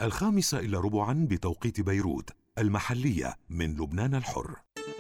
5:15 بتوقيت بيروت المحلية من لبنان الحر.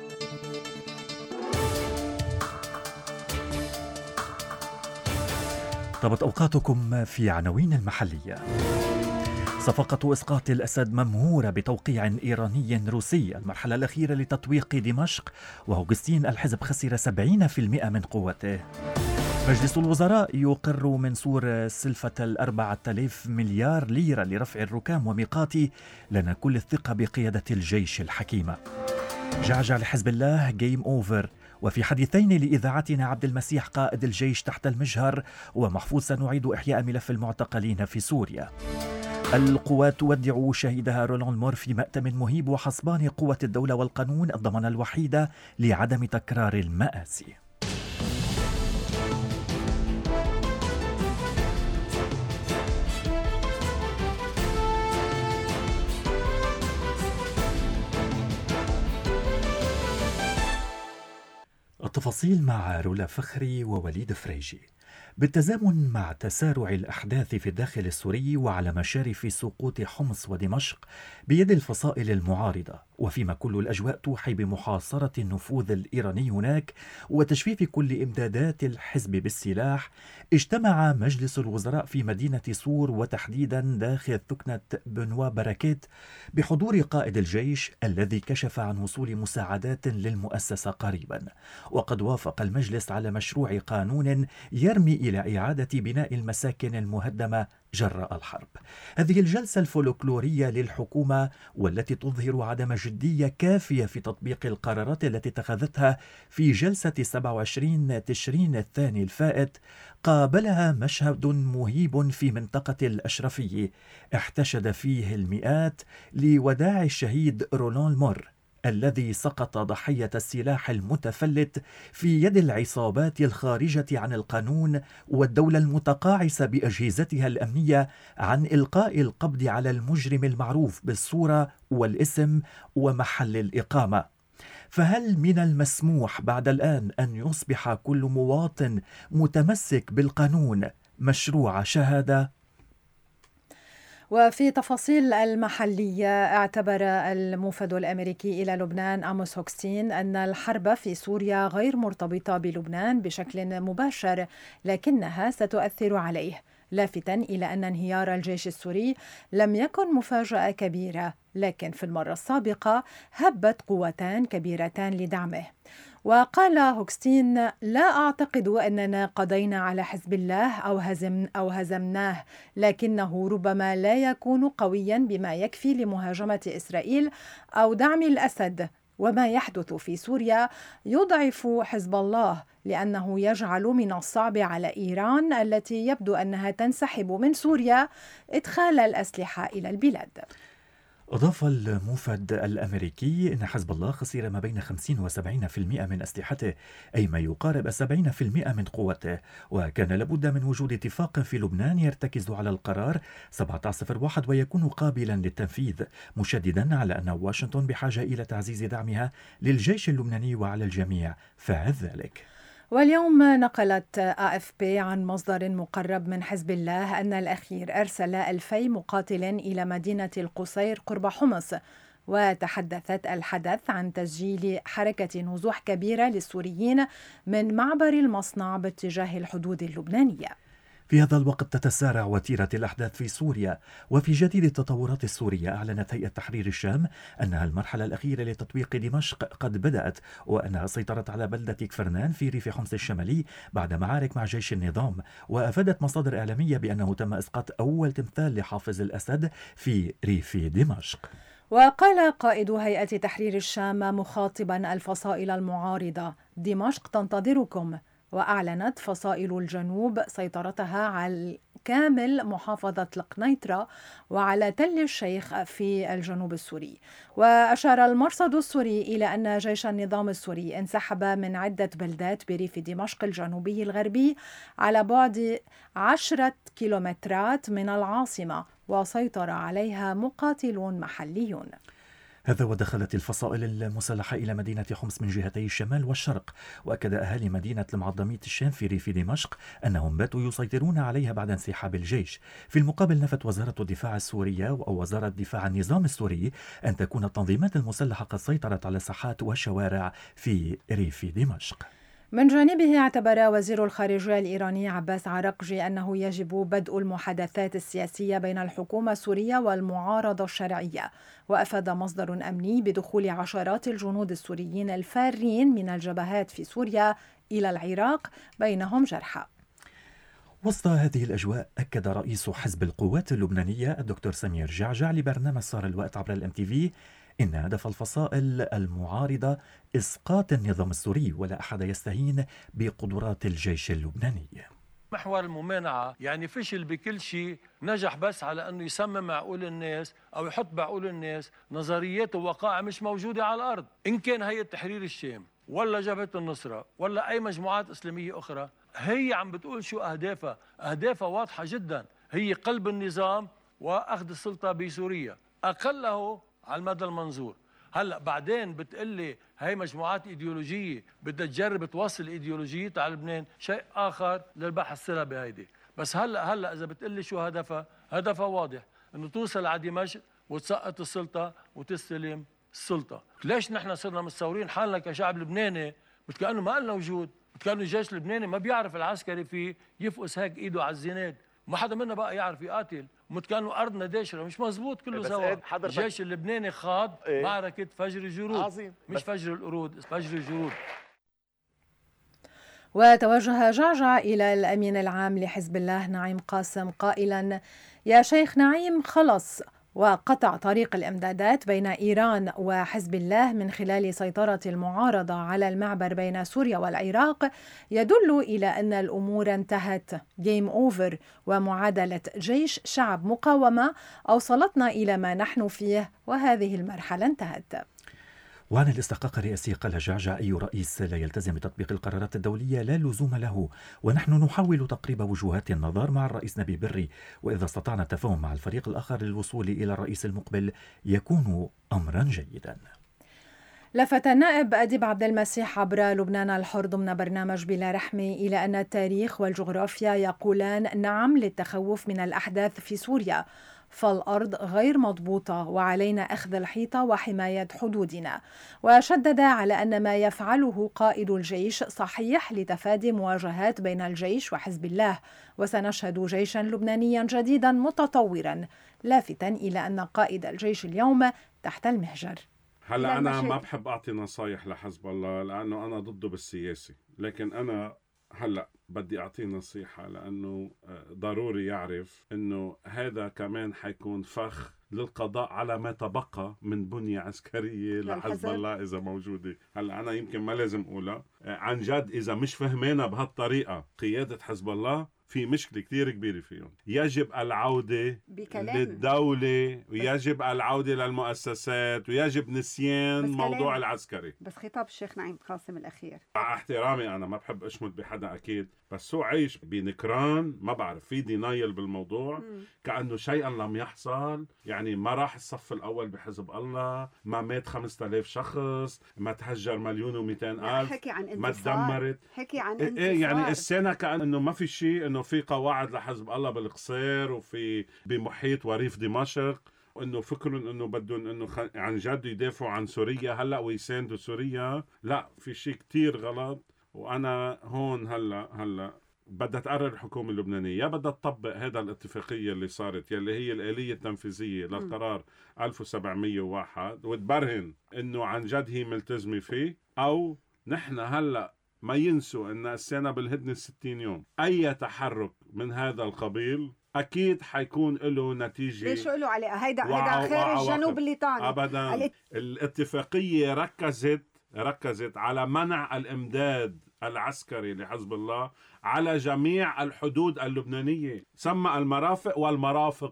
طابت أوقاتكم في عناوين المحلية. صفقة إسقاط الأسد ممهورة بتوقيع إيراني روسي، المرحلة الأخيرة لتطويق دمشق، وأوغسطين الحزب خسر 70% من قوته. مجلس الوزراء يقر منصور سلفة 4,000 مليار ليرة لرفع الركام وميقاتي، لنا كل الثقة بقيادة الجيش الحكيمة. جعجع لحزب الله جيم أوفر. وفي حديثين لإذاعتنا عبد المسيح قائد الجيش تحت المجهر، ومحفوظ سنعيد إحياء ملف المعتقلين في سوريا. القوات تودع شهيدها رولان مور في مأتم مهيب، وحسبان قوة الدولة والقانون الضمانة الوحيدة لعدم تكرار المآسي. التفاصيل مع رولا فخري ووليد فريجي. بالتزامن مع تسارع الأحداث في الداخل السوري وعلى مشارف سقوط حمص ودمشق بيد الفصائل المعارضة، وفيما كل الأجواء توحي بمحاصرة النفوذ الإيراني هناك وتجفيف كل إمدادات الحزب بالسلاح، اجتمع مجلس الوزراء في مدينة صور وتحديدا داخل ثكنة بنوا بركات بحضور قائد الجيش الذي كشف عن وصول مساعدات للمؤسسة قريبا. وقد وافق المجلس على مشروع قانون يرمي إلى إعادة بناء المساكن المهدمة جراء الحرب. هذه الجلسة الفولكلورية للحكومة والتي تظهر عدم جدية كافية في تطبيق القرارات التي اتخذتها في جلسة 27 تشرين الثاني الفائت، قابلها مشهد مهيب في منطقة الأشرفية احتشد فيه المئات لوداع الشهيد رولان مور الذي سقط ضحية السلاح المتفلت في يد العصابات الخارجة عن القانون والدولة المتقاعسة بأجهزتها الأمنية عن إلقاء القبض على المجرم المعروف بالصورة والاسم ومحل الإقامة. فهل من المسموح بعد الآن أن يصبح كل مواطن متمسك بالقانون مشروع شهادة؟ وفي تفاصيل المحلية، اعتبر الموفد الأمريكي إلى لبنان آموس هوكستين أن الحرب في سوريا غير مرتبطة بلبنان بشكل مباشر، لكنها ستؤثر عليه، لافتا إلى أن انهيار الجيش السوري لم يكن مفاجأة كبيرة، لكن في المرة السابقة هبت قوتان كبيرتان لدعمه. وقال هوكستين: لا أعتقد أننا قضينا على حزب الله أو هزمناه، لكنه ربما لا يكون قويا بما يكفي لمهاجمة إسرائيل أو دعم الأسد. وما يحدث في سوريا يضعف حزب الله، لأنه يجعل من الصعب على إيران التي يبدو أنها تنسحب من سوريا إدخال الأسلحة إلى البلاد. أضاف الموفد الأمريكي أن حزب الله خسر ما بين 50 و70% من أسلحته، أي ما يقارب 70% من قوته، وكان لابد من وجود اتفاق في لبنان يرتكز على القرار 1701 ويكون قابلا للتنفيذ، مشددا على أن واشنطن بحاجة إلى تعزيز دعمها للجيش اللبناني وعلى الجميع فعل ذلك. واليوم نقلت AFP عن مصدر مقرب من حزب الله أن الأخير أرسل 2000 مقاتل إلى مدينة القصير قرب حمص، وتحدثت الحدث عن تسجيل حركة نزوح كبيرة للسوريين من معبر المصنع باتجاه الحدود اللبنانية. في هذا الوقت تتسارع وتيرة الأحداث في سوريا، وفي جديد التطورات السورية أعلنت هيئة تحرير الشام أنها المرحلة الأخيرة لتطبيق دمشق قد بدأت، وأنها سيطرت على بلدة كفرنان في ريف حمص الشمالي بعد معارك مع جيش النظام. وأفادت مصادر إعلامية بأنه تم إسقاط أول تمثال لحافظ الأسد في ريف دمشق. وقال قائد هيئة تحرير الشام مخاطبا الفصائل المعارضة: دمشق تنتظركم. وأعلنت فصائل الجنوب سيطرتها على كامل محافظة القنيطرة وعلى تل الشيخ في الجنوب السوري. وأشار المرصد السوري إلى أن جيش النظام السوري انسحب من عدة بلدات بريف دمشق الجنوبي الغربي على بعد 10 كيلومترات من العاصمة، وسيطر عليها مقاتلون محليون. هذا ودخلت الفصائل المسلحة إلى مدينة حمص من جهتي الشمال والشرق، وأكد أهالي مدينة المعظمية الشانفيري في دمشق أنهم باتوا يسيطرون عليها بعد انسحاب الجيش. في المقابل نفت وزارة الدفاع السورية أو وزارة دفاع النظام السوري أن تكون التنظيمات المسلحة قد سيطرت على ساحات وشوارع في ريف دمشق. من جانبه اعتبر وزير الخارجية الإيراني عباس عراقجي أنه يجب بدء المحادثات السياسية بين الحكومة السورية والمعارضة الشرعية، وأفاد مصدر أمني بدخول عشرات الجنود السوريين الفارين من الجبهات في سوريا إلى العراق بينهم جرحى. وسط هذه الأجواء أكد رئيس حزب القوات اللبنانية الدكتور سمير جعجع لبرنامج صار الوقت عبر الMTV إن هدف الفصائل المعارضة إسقاط النظام السوري، ولا أحد يستهين بقدرات الجيش اللبناني. محور الممانعة يعني فشل بكل شيء، نجح بس على أنه يسمم عقول الناس أو يحط بعقول الناس نظريات ووقائع مش موجودة على الأرض. إن كان هيئة تحرير الشام ولا جبهة النصرة ولا أي مجموعات إسلامية أخرى، هي عم بتقول شو أهدافها. أهدافها واضحة جدا، هي قلب النظام وأخذ السلطة بسوريا أقله على المدى المنظور. هلا بعدين بتقلي هي مجموعات ايديولوجيه بدها تجرب توصل ايديولوجيتها على لبنان، شيء اخر للبحث سرها بهيدي. بس هلا اذا بتقلي شو هدفها واضح، انه توصل على دمشق وتسقط السلطه وتستلم السلطه. ليش نحن صرنا متصورين حالنا كشعب لبناني كأنه ما لنا وجود، كأنه الجيش اللبناني ما بيعرف العسكري فيه يفقس هيك ايده على الزناد، ما حدا منا بقى يعرف يقاتل، كانوا ارضنا داشره. مش مزبوط كله سوا. الجيش اللبناني خاض معركه فجر الجرود. عظيم. مش فجر القرود، فجر الجرود. وتوجه جعجع إلى الأمين العام لحزب الله نعيم قاسم قائلا: يا شيخ نعيم، خلص وقطع طريق الإمدادات بين إيران وحزب الله من خلال سيطرة المعارضة على المعبر بين سوريا والعراق يدل إلى أن الأمور انتهت، جيم أوفر، ومعادلة جيش شعب مقاومة أوصلتنا إلى ما نحن فيه، وهذه المرحلة انتهت. وعن الاستحقاق الرئاسي قال جعجع: أي رئيس لا يلتزم بتطبيق القرارات الدولية لا لزوم له، ونحن نحاول تقريب وجهات النظر مع الرئيس نبي بري، وإذا استطعنا التفاهم مع الفريق الآخر للوصول إلى الرئيس المقبل يكون أمرا جيدا. لفت النائب أديب عبد المسيح عبر لبنان الحر ضمن برنامج بلا رحمة إلى أن التاريخ والجغرافيا يقولان نعم للتخوف من الأحداث في سوريا، فالأرض غير مضبوطة وعلينا أخذ الحيطة وحماية حدودنا. وشدد على أن ما يفعله قائد الجيش صحيح لتفادي مواجهات بين الجيش وحزب الله، وسنشهد جيشا لبنانيا جديدا متطورا، لافتا إلى أن قائد الجيش اليوم تحت المهجر. هلا أنا ما بحب أعطي نصايح لحزب الله لأنه أنا ضده بالسياسة، لكن أنا هلا بدي أعطيه نصيحة لأنه ضروري يعرف أنه هذا كمان حيكون فخ للقضاء على ما تبقى من بنية عسكرية لحزب الله إذا موجودة. هلا أنا يمكن ما لازم أقولها عن جد، إذا مش فهمينا بهالطريقة قيادة حزب الله في مشكلة كتير كبيرة فيهم. يجب العودة للدولة ويجب العودة للمؤسسات ويجب نسيان موضوع العسكري. بس خطاب الشيخ نعيم قاسم الأخير، مع احترامي أنا ما بحب أشمت بحدا أكيد، بس هو عايش بنكران، ما بعرف في دينايل بالموضوع، كأنه شيئا لم يحصل. يعني ما راح الصف الأول بحزب الله، ما مات 5000 شخص، ما تهجر 1,200,000، حكي عن انتصار، ما تدمرت، حكي عن انتصار. يعني السنة كأنه ما في شيء، إنه في قواعد لحزب الله بالقصير وفي بمحيط وريف دمشق، وإنه فكرهم إنه بدهم إنه عن جد يدافعوا عن سوريا هلأ ويساندوا سوريا. لا، في شيء كتير غلط. وأنا هون هلأ بدها تقرر الحكومة اللبنانية، يا بدها تطبق هذا الاتفاقية اللي صارت يلي هي الآلية التنفيذية للقرار 1701 وتبرهن إنه عن جد هي ملتزمة فيه، أو نحن هلأ ما ينسوا إن السنة بالهدنة 60 يوم. أي تحرك من هذا القبيل أكيد حيكون له نتيجة. ليش قولوا عليه هيدا خارج جنوب الليطاني أبدا. الاتفاقية ركزت على منع الإمداد العسكري لحزب الله على جميع الحدود اللبنانية، سمى المرافق والمرافق.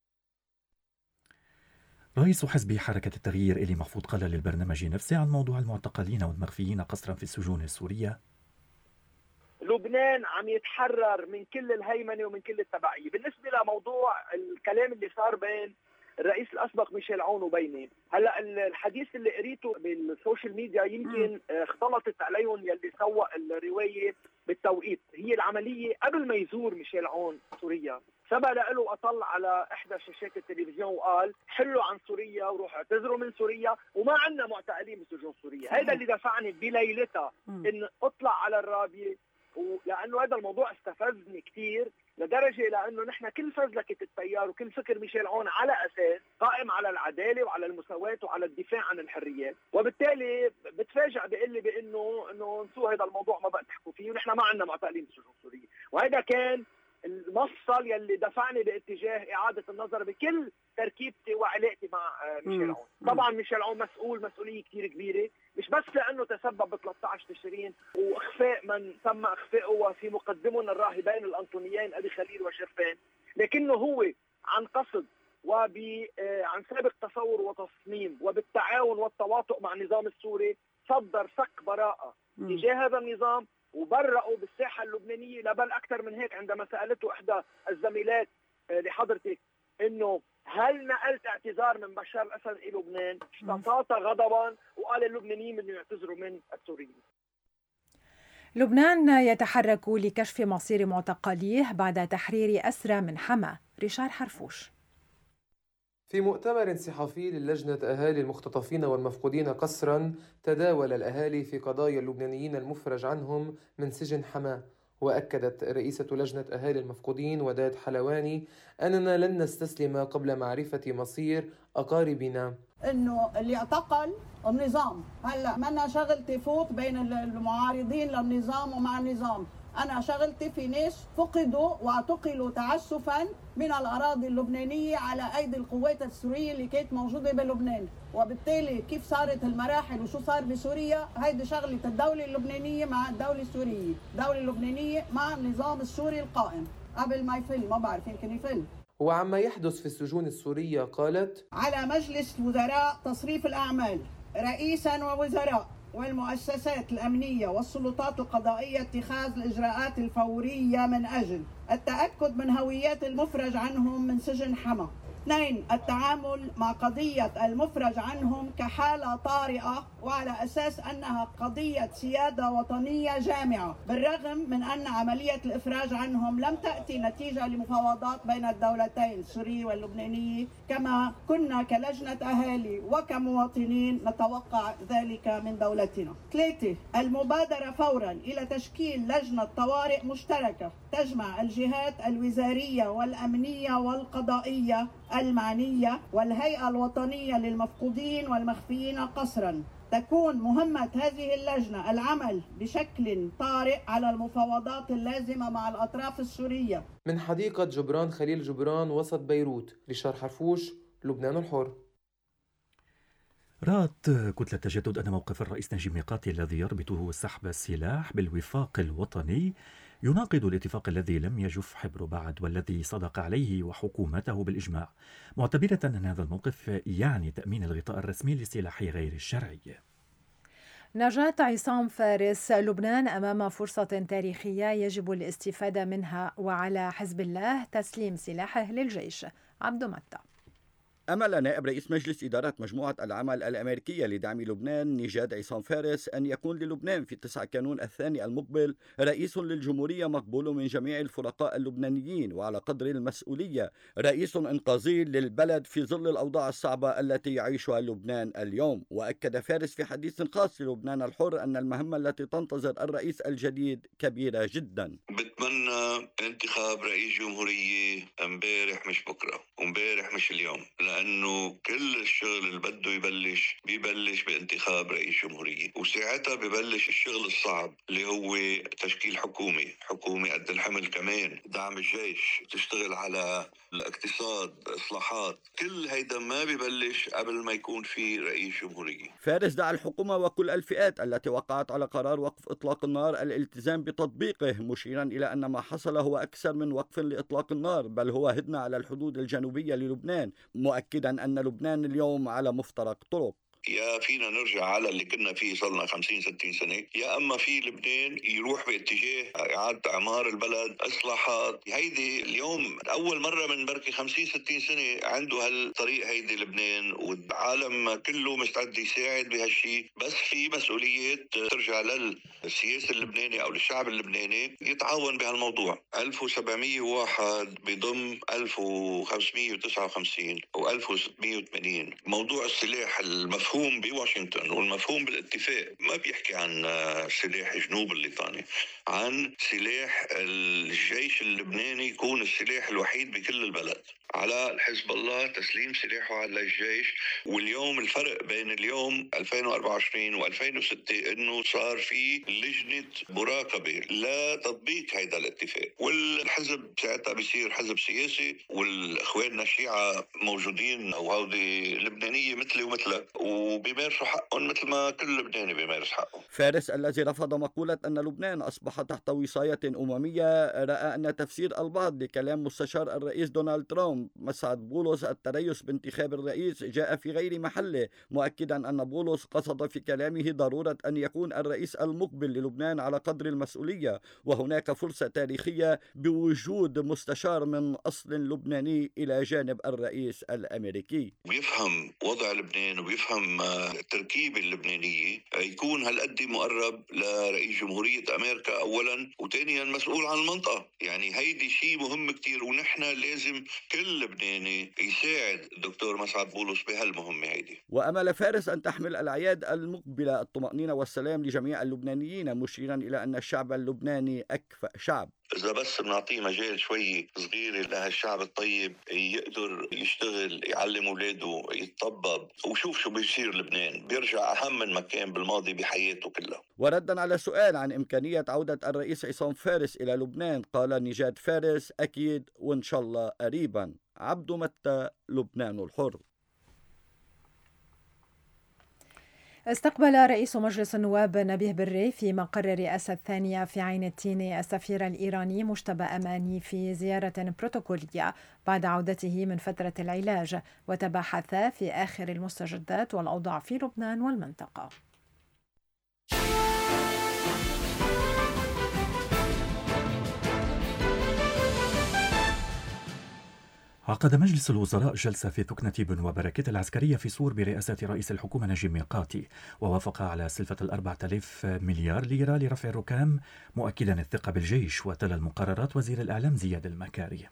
رئيس حزب حركة التغيير إلي محفوظ قال للبرنامج نفسه عن موضوع المعتقلين والمخفيين قسرا في السجون السورية: لبنان عم يتحرر من كل الهيمنة ومن كل التبعية. بالنسبة لموضوع الكلام اللي صار بين الرئيس الاسبق ميشيل عون وبيني. هلا الحديث اللي قريته بالسوشيال ميديا يمكن اختلطت عليهم يلي سوق الروايه بالتوقيت. هي العمليه قبل ما يزور ميشيل عون سوريا سبق له اطلع على احدى شاشات التلفزيون وقال حلوا عن سوريا وروحوا اعتذروا من سوريا وما عندنا معتقلين بسجون سوريا. هذا اللي دفعني بليلتها ان اطلع على الرابيه، ولانه هذا الموضوع استفزني كثير لدرجه لانه نحن كل فزلكه التيار وكل فكر ميشيل عون على اساس قائم على العداله وعلى المساواه وعلى الدفاع عن الحريات، وبالتالي بتفاجئ بيقول لي بانه نسوا هذا الموضوع ما بقى تحكوا فيه ونحن ما عندنا معتقلين بسجون سوريا. وهذا كان المفصل يلي دفعني باتجاه اعاده النظر بكل تركيبتي وعلاقتي مع ميشيل عون. طبعا ميشيل عون مسؤوليه كثير كبيره، مش بس لانه تسبب ب 13 تشرين واخفاء من تم اخفائه في مقدمهم الراهبين الانطونيين ابي خليل وشرفان، لكنه هو عن قصد وعن سابق تصور وتصميم وبالتعاون والتواطؤ مع النظام السوري صدر صك براءه تجاه هذا النظام وبرئوا بالساحه اللبنانيه. بل اكثر من هيك، عندما سالته احدى الزميلات لحضرتك انه هل نقلت اعتذار من بشار الاسد الى لبنان، اشتاط غضبا وقال اللبنانيين بدهم يعتذروا من السوريين. لبنان يتحرك لكشف مصير معتقليه بعد تحرير أسرى من حما. ريشار حرفوش. في مؤتمر صحفي للجنة أهالي المختطفين والمفقودين قسرا، تداول الأهالي في قضايا اللبنانيين المفرج عنهم من سجن حما. وأكدت رئيسة لجنة أهالي المفقودين وداد حلواني أننا لن نستسلم قبل معرفة مصير أقاربنا. إنه اللي اعتقل النظام، هلأ منا شغلتي فوت بين المعارضين للنظام ومع النظام. أنا شغلتي في ناس فقدوا واعتقلوا تعسفا من الأراضي اللبنانية على أيدي القوات السورية اللي كانت موجودة بلبنان، وبالتالي كيف صارت المراحل وشو صار بسوريا هيدي شغلة الدولة اللبنانية مع الدولة السورية، الدولة اللبنانية مع النظام السوري القائم قبل ما يفل، ما بعرف يمكن يفل. وعما يحدث في السجون السورية قالت: على مجلس الوزراء تصريف الأعمال رئيسا ووزراء والمؤسسات الأمنية والسلطات القضائية اتخاذ الإجراءات الفورية من أجل التأكد من هويات المفرج عنهم من سجن حما. 2. التعامل مع قضية المفرج عنهم كحالة طارئة وعلى أساس أنها قضية سيادة وطنية جامعة، بالرغم من أن عملية الإفراج عنهم لم تأتي نتيجة لمفاوضات بين الدولتين السورية واللبنانية كما كنا كلجنة أهالي وكمواطنين نتوقع ذلك من دولتنا. 3. المبادرة فورا إلى تشكيل لجنة طوارئ مشتركة تجمع الجهات الوزارية والأمنية والقضائية المعنية والهيئة الوطنية للمفقودين والمخفيين قسرا. تكون مهمة هذه اللجنة العمل بشكل طارئ على المفاوضات اللازمة مع الأطراف السورية. من حديقة جبران خليل جبران وسط بيروت، ريشار حرفوش، لبنان الحر. رأت كتلة تجدد أن موقف الرئيس نجيب ميقاتي الذي يربطه سحب السلاح بالوفاق الوطني يناقض الاتفاق الذي لم يجف حبره بعد والذي صدق عليه وحكومته بالإجماع، معتبرة أن هذا الموقف يعني تأمين الغطاء الرسمي للسلاح غير الشرعي. نجاة عصام فارس. لبنان أمام فرصة تاريخية يجب الاستفادة منها، وعلى حزب الله تسليم سلاحه للجيش. عبد متى. أمل نائب رئيس مجلس إدارة مجموعة العمل الأمريكية لدعم لبنان نجاد عصام فارس أن يكون للبنان في 9 كانون الثاني المقبل رئيس للجمهورية مقبول من جميع الفرقاء اللبنانيين وعلى قدر المسؤولية رئيس إنقاذي للبلد في ظل الأوضاع الصعبة التي يعيشها لبنان اليوم. وأكد فارس في حديث خاص للبنان الحر أن المهمة التي تنتظر الرئيس الجديد كبيرة جدا. بتمنى انتخاب رئيس جمهورية امبارح مش بكرة وامبارح مش اليوم، لأنه كل الشغل اللي بده بيبلش بانتخاب رئيس جمهورية، وساعتها ببلش الشغل الصعب اللي هو تشكيل حكومة قد الحمل، كمان دعم الجيش، تشتغل على الاقتصاد، إصلاحات. كل هيدا ما ببلش قبل ما يكون في رئيس جمهورية. فارس دعا الحكومة وكل الفئات التي وقعت على قرار وقف إطلاق النار الالتزام بتطبيقه، مشيرا إلى أن ما حصل هو أكثر من وقف لإطلاق النار، بل هو هدنة على الحدود الجنوبية للبنان، مؤكدا أن لبنان اليوم على مفترق طرق. يا فينا نرجع على اللي كنا فيه صلنا 50-60 سنة، يا أما في لبنان يروح باتجاه إعادة إعمار البلد، إصلاحات. هيدي اليوم أول مرة من بركي 50-60 سنة عنده هالطريق هيدي لبنان، والعالم كله مستعد يساعد بهالشي، بس في مسؤوليات ترجع للسياسة اللبناني أو للشعب اللبناني يتعاون بهالموضوع. 1701 بضم 1559 و 1680. موضوع السلاح المفهوم بواشنطن والمفهوم بالاتفاق ما بيحكي عن سلاح جنوب الليطاني، عن سلاح الجيش اللبناني يكون السلاح الوحيد بكل البلد. على حزب الله تسليم سلاحه على الجيش. واليوم الفرق بين اليوم 2024 و2006 انه صار في لجنة مراقبة لتطبيق هيدا الاتفاق، والحزب ساعتها بيصير حزب سياسي، والاخواننا الشيعة موجودين وهودي لبنانية مثلي ومثلك وبيمارسوا حقهم مثل ما كل لبناني بيمارس حقه. فارس الذي رفض مقولة أن لبنان أصبح تحت وصاية أممية رأى أن تفسير البعض لكلام مستشار الرئيس دونالد ترامب مسعد بولس التريث بانتخاب الرئيس جاء في غير محله، مؤكدا أن بولس قصد في كلامه ضرورة أن يكون الرئيس المقبل للبنان على قدر المسؤولية، وهناك فرصة تاريخية بوجود مستشار من أصل لبناني إلى جانب الرئيس الأمريكي. بيفهم وضع لبنان وبيفهم التركيبة اللبنانية، يكون هالقد مقرب لرئيس جمهورية أمريكا أولا، وثانيا مسؤول عن المنطقة. يعني هيدي شيء مهم كتير، ونحن لازم كل لبناني يساعد الدكتور مسعد بولس بهالمهمة هيدي. وأمل فارس أن تحمل الأعياد المقبلة الطمأنينة والسلام لجميع اللبنانيين، مشيرا إلى أن الشعب اللبناني أكفأ شعب. إذا بس بنعطيه مجال شوي صغير لهالشعب الطيب يقدر يشتغل، يعلم أولاده، يتطبب، وشوف شو بيصير لبنان، بيرجع أهم من ما كان بالماضي بحياته كلها. وردا على سؤال عن إمكانية عودة الرئيس عصام فارس إلى لبنان، قال نجاد فارس: أكيد وإن شاء الله قريبا. عبد متى، لبنان الحر. استقبل رئيس مجلس النواب نبيه بري في مقر الرئاسة الثانية في عين التين السفير الإيراني مجتبى أماني في زيارة بروتوكولية بعد عودته من فترة العلاج، وتباحثا في آخر المستجدات والأوضاع في لبنان والمنطقة. عقد مجلس الوزراء جلسة في ثكنة بن وبركة العسكرية في صور برئاسة رئيس الحكومة نجيب ميقاتي، ووافق على سلفة 4,000 مليار ليرة لرفع الركام، مؤكدا الثقة بالجيش. وتلا المقررات وزير الإعلام زياد المكاري.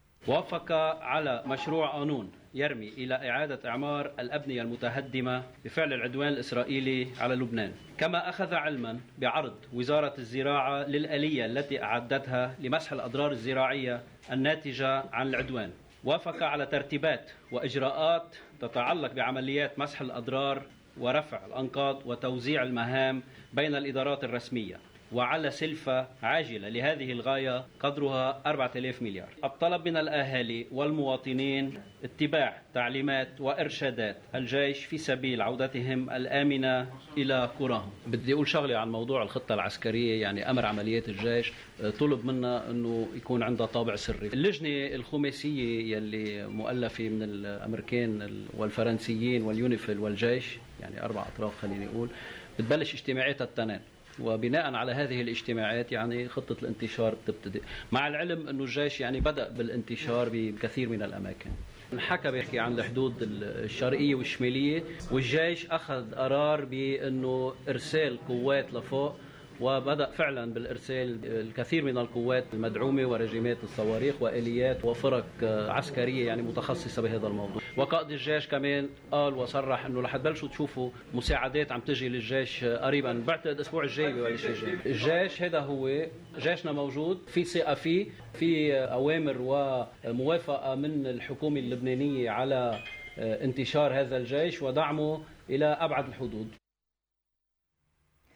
وافق على مشروع قانون يرمي إلى إعادة إعمار الأبنية المتهدمة بفعل العدوان الإسرائيلي على لبنان، كما أخذ علما بعرض وزارة الزراعة للآلية التي أعدتها لمسح الأضرار الزراعية الناتجة عن العدوان. وافق على ترتيبات وإجراءات تتعلق بعمليات مسح الأضرار ورفع الأنقاض وتوزيع المهام بين الإدارات الرسمية، وعلى سلفة عاجلة لهذه الغاية قدرها 4,000 مليار. الطلب من الأهالي والمواطنين اتباع تعليمات وإرشادات الجيش في سبيل عودتهم الآمنة إلى قراهم. بدي أقول شغلة عن موضوع الخطة العسكرية، يعني أمر عمليات الجيش طلب منا أنه يكون عندها طابع سري. اللجنة الخماسية يلي مؤلفة من الأمريكان والفرنسيين واليونيفيل والجيش، يعني 4 أطراف خليني أقول، بتبلش اجتماعاتها التنين، وبناء على هذه الاجتماعات يعني خطة الانتشار بتبتدئ، مع العلم أنه الجيش يعني بدأ بالانتشار بكثير من الأماكن. الحكى بيحكي عن الحدود الشرقية والشمالية، والجيش أخذ قرار بأنه إرسال قوات لفوق، وبدأ فعلا بالإرسال الكثير من القوات المدعومة ورجيمات الصواريخ وآليات وفرق عسكرية يعني متخصصة بهذا الموضوع. وقائد الجيش كمان قال وصرح أنه رح تبلشوا تشوفوا مساعدات عم تجي للجيش قريبا، بعتقد الأسبوع الجاي ببلش الجيش. الجيش هذا هو جيشنا موجود، في ثقة فيه، في أوامر وموافقة من الحكومة اللبنانية على انتشار هذا الجيش ودعمه إلى أبعد الحدود.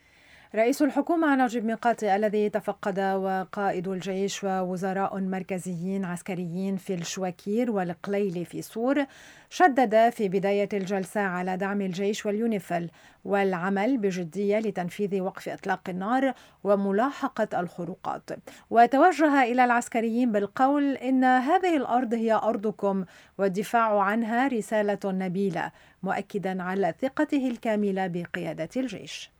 رئيس الحكومة نجيب ميقاتي الذي تفقد وقائد الجيش ووزراء مركزيين عسكريين في الشواكير والقليلي في سور شدد في بداية الجلسة على دعم الجيش واليونيفيل والعمل بجدية لتنفيذ وقف إطلاق النار وملاحقة الخروقات، وتوجه إلى العسكريين بالقول إن هذه الأرض هي أرضكم والدفاع عنها رسالة نبيلة، مؤكدا على ثقته الكاملة بقيادة الجيش.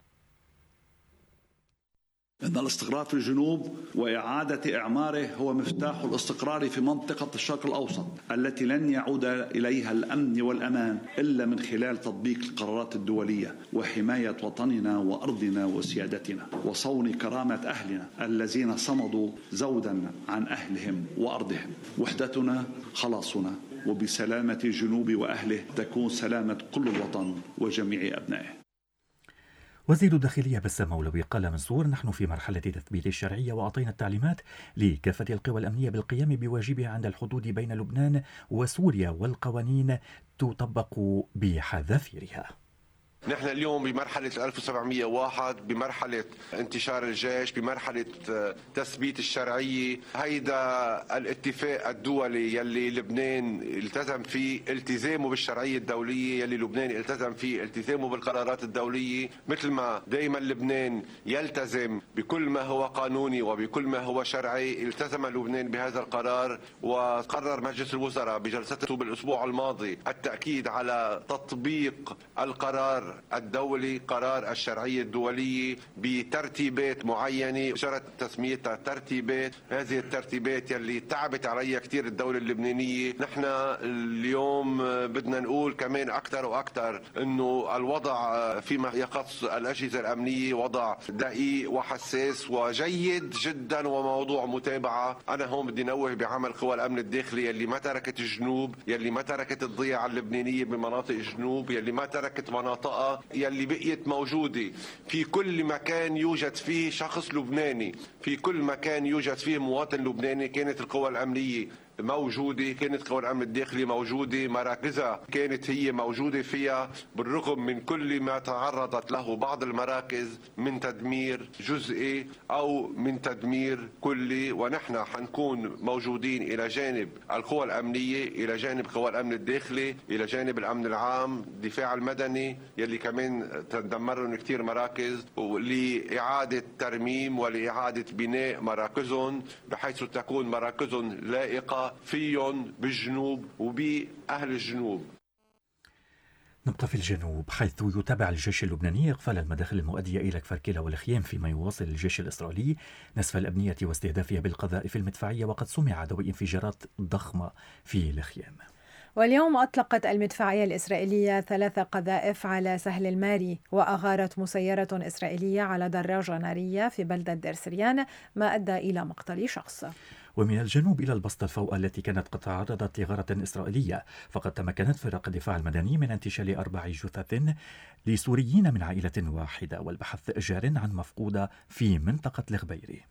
إن الاستقرار في الجنوب وإعادة إعماره هو مفتاح الاستقرار في منطقة الشرق الأوسط التي لن يعود إليها الأمن والأمان إلا من خلال تطبيق القرارات الدولية وحماية وطننا وأرضنا وسيادتنا وصون كرامة أهلنا الذين صمدوا زودا عن أهلهم وأرضهم. وحدتنا خلاصنا، وبسلامة الجنوب وأهله تكون سلامة كل الوطن وجميع أبنائه. وزير الداخلية بسام مولوي قال منصور: نحن في مرحلة تثبيت الشرعية وأعطينا التعليمات لكافة القوى الأمنية بالقيام بواجبها عند الحدود بين لبنان وسوريا، والقوانين تطبق بحذافيرها. نحن اليوم بمرحلة 1701، بمرحلة انتشار الجيش، بمرحلة تثبيت الشرعية. هيدا الاتفاق الدولي يلي لبنان التزم فيه التزامه بالشرعية الدولية، يلي لبنان التزم فيه التزامه بالقرارات الدولية، مثل ما دائما لبنان يلتزم بكل ما هو قانوني وبكل ما هو شرعي. التزم لبنان بهذا القرار، وقرر مجلس الوزراء بجلسته بالأسبوع الماضي التأكيد على تطبيق القرار الدولي، قرار الشرعية الدولية بترتيبات معينة جرت تسميتها ترتيبات. هذه الترتيبات يلي تعبت عليها كتير الدولة اللبنانية. نحن اليوم بدنا نقول كمان أكثر وأكثر أنه الوضع فيما يخص الأجهزة الأمنية وضع دقيق وحساس وجيد جدا وموضوع متابعة. أنا هون بدي نوه بعمل قوى الأمن الداخلي يلي ما تركت الجنوب، يلي ما تركت الضيعة اللبنانية بمناطق الجنوب، يلي ما تركت مناطقها، يلي بقيت موجودة في كل مكان يوجد فيه شخص لبناني، في كل مكان يوجد فيه مواطن لبناني. كانت القوى الأمنية موجودة، كانت قوى الأمن الداخلي موجودة، مراكزها كانت هي موجودة فيها، بالرغم من كل ما تعرضت له بعض المراكز من تدمير جزئي أو من تدمير كلي. ونحن حنكون موجودين إلى جانب القوى الأمنية، إلى جانب قوى الأمن الداخلي، إلى جانب الأمن العام، الدفاع المدني يلي كمان تدمرون كتير مراكز، لإعادة ترميم ولإعادة بناء مراكزهم بحيث تكون مراكزهم لائقة فيهم بالجنوب وبأهل الجنوب. نبقى في الجنوب، حيث يتابع الجيش اللبناني إقفال المداخل المؤدية إلى كفر كلا والخيام، فيما يواصل الجيش الإسرائيلي نسف الأبنية واستهدافها بالقذائف المدفعية، وقد سمع دوي انفجارات ضخمة في الخيام. واليوم أطلقت المدفعية الإسرائيلية 3 قذائف على سهل الماري، وأغارت مسيرة إسرائيلية على دراجة نارية في بلدة دير سريان، ما أدى إلى مقتل شخص. ومن الجنوب إلى البسطة الفوقى التي كانت قد تعرضت لغارة إسرائيلية، فقد تمكنت فرق الدفاع المدني من انتشال 4 جثث لسوريين من عائلة واحدة، والبحث جار عن مفقودة في منطقة الغبيري.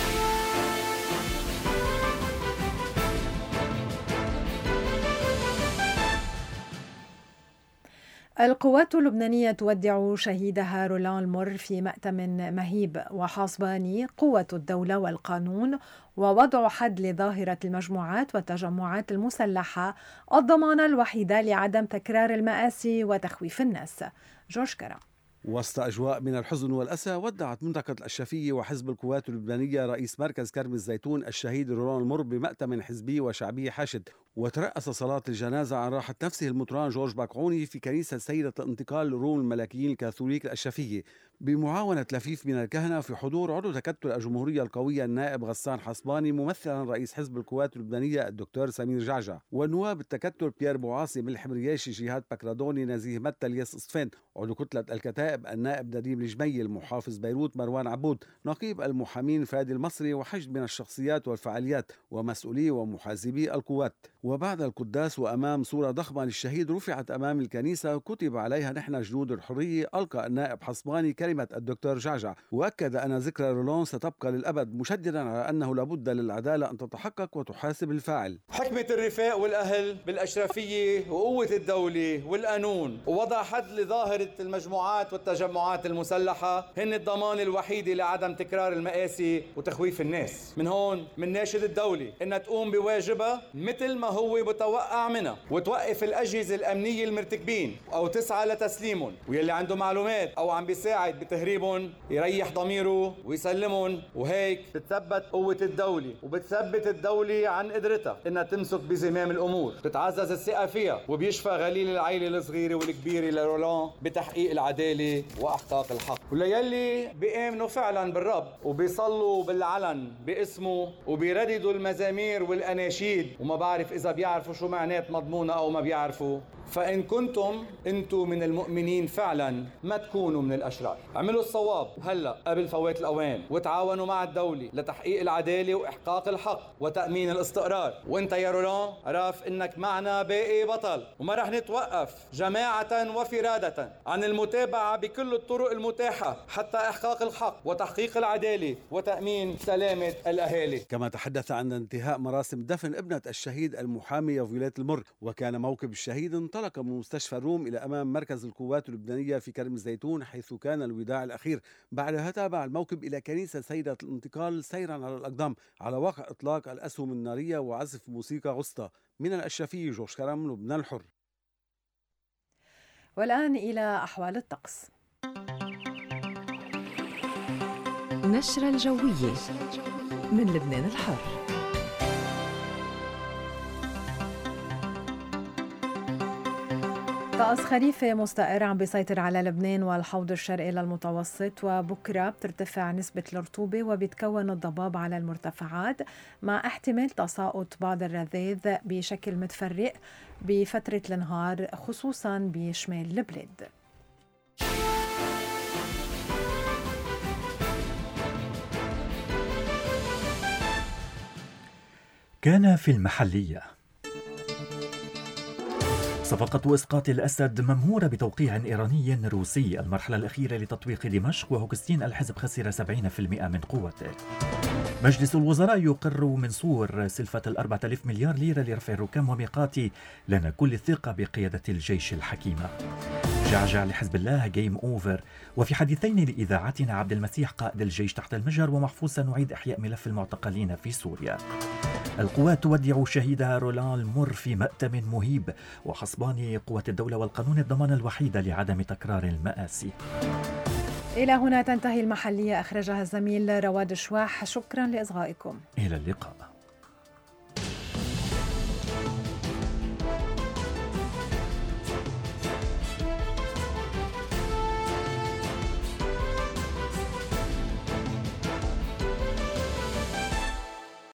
القوات اللبنانية تودع شهيدها رولان المر في مأتم مهيب، وحاصبان قوة الدولة والقانون ووضع حد لظاهرة المجموعات والتجمعات المسلحة، الضمانة الوحيدة لعدم تكرار المآسي وتخويف الناس. جورج كرا. وسط أجواء من الحزن والأسى، ودعت منطقة الشفية وحزب القوات اللبنانية رئيس مركز كرم الزيتون الشهيد رولان المر بمأتم حزبي وشعبي حاشد، وترأس صلاة الجنازة عن راحة نفسه المطران جورج باكعوني في كنيسة سيدة الانتقال روم الملاكيين الكاثوليك الشفية، بمعاونة لفيف من الكهنة، في حضور عضو تكتل الجمهورية القوية النائب غسان حصباني، ممثلا رئيس حزب القوات اللبنانية الدكتور سمير جعجع، والنواب التكتل بيير بوعاصي بالحمرياشي جهاد بكرادوني نزيه متى الياس اصفين، عضو كتلة الكتائب النائب نديم الجميل، محافظ بيروت مروان عبود، نقيب المحامين فادي المصري، وحشد من الشخصيات والفعاليات ومسؤولي ومحاسبي القوات. وبعد القداس وأمام صورة ضخمة للشهيد رفعت أمام الكنيسة كتب عليها نحن جنود الحرية، ألقى النائب حصباني كلمة الدكتور جعجع، وأكد أن ذكرى رولان ستبقى للأبد، مشددا على أنه لابد للعدالة أن تتحقق وتحاسب الفاعل. حكمة الرفاق والأهل بالأشرفية وقوة الدولة والقانون، ووضع حد لظاهرة المجموعات التجمعات المسلحة هن الضمان الوحيد لعدم تكرار المآسي وتخويف الناس. من هون منناشد الدولة إنها تقوم بواجبها مثل ما هو بتوقع منها، وتوقف الأجهزة الأمنية المرتكبين أو تسعى لتسليمهم، ويلي عنده معلومات أو عم بيساعد بتهريبهم يريح ضميره ويسلمهم. وهيك بتثبت قوة الدولة وبتثبت الدولة عن قدرتها إنها تمسك بزمام الأمور، بتعزز الثقة فيها، وبيشفى غليل العائلة الصغيرة والكبيرة لرولان بتحقيق العدالة وإحقاق الحق. وليلي بيآمنوا فعلا بالرب وبيصلوا بالعلن باسمه وبيرددوا المزامير والأناشيد، وما بعرف إذا بيعرفوا شو معنات مضمونة أو ما بيعرفوا، فإن كنتم أنتم من المؤمنين فعلا ما تكونوا من الأشرار. اعملوا الصواب هلأ قبل فوات الأوان، وتعاونوا مع الدولة لتحقيق العدالة وإحقاق الحق وتأمين الاستقرار. وانت يا رولان عرف إنك معنا باقي بطل، وما رح نتوقف جماعة وفرادة عن المتابعة بكل الطرق المتاحة حتى إحقاق الحق وتحقيق العدالة وتأمين سلامة الأهالي. كما تحدث عن انتهاء مراسم دفن ابنة الشهيد المحامي فيوليت المر، وكان موكب الشهيد انطلق من مستشفى الروم إلى أمام مركز القوات اللبنانية في كرم الزيتون، حيث كان الوداع الأخير. بعدها تابع الموكب إلى كنيسة سيدة الانتقال سيرا على الأقدام على واقع إطلاق الأسهم النارية وعزف موسيقى غسطى. من الأشرفية جورج كرم، لبنان الحر. والآن إلى أحوال الطقس. نشرة الجوية من لبنان الحر. طقس خريفي مستقر عم بيسيطر على لبنان والحوض الشرقي للمتوسط، وبكرة بترتفع نسبة الرطوبة وبيتكون الضباب على المرتفعات مع احتمال تساقط بعض الرذاذ بشكل متفرق بفترة النهار خصوصا بشمال البلاد. كان في المحلية. صفقة إسقاط الأسد ممهورة بتوقيع إيراني روسي. المرحلة الأخيرة لتطويق دمشق وهوكستين الحزب خسر 70% من قوته. مجلس الوزراء يقر منصور سلفة 4,000 مليار ليرة لرفع الركام وميقات لنا كل الثقة بقيادة الجيش الحكيمة. جعجع لحزب الله جيم أوفر. وفي حديثين لإذاعتنا عبد المسيح قائد الجيش تحت المجهر ومحفوظ سنعيد إحياء ملف المعتقلين في سوريا. القوات تودع شهيدها رولان المر في مأتم مهيب، وحسبان قوات الدولة والقانون الضمان الوحيد لعدم تكرار المآسي. إلى هنا تنتهي المحلية، أخرجها الزميل رواد شواح. شكرا لإصغائكم. إلى اللقاء.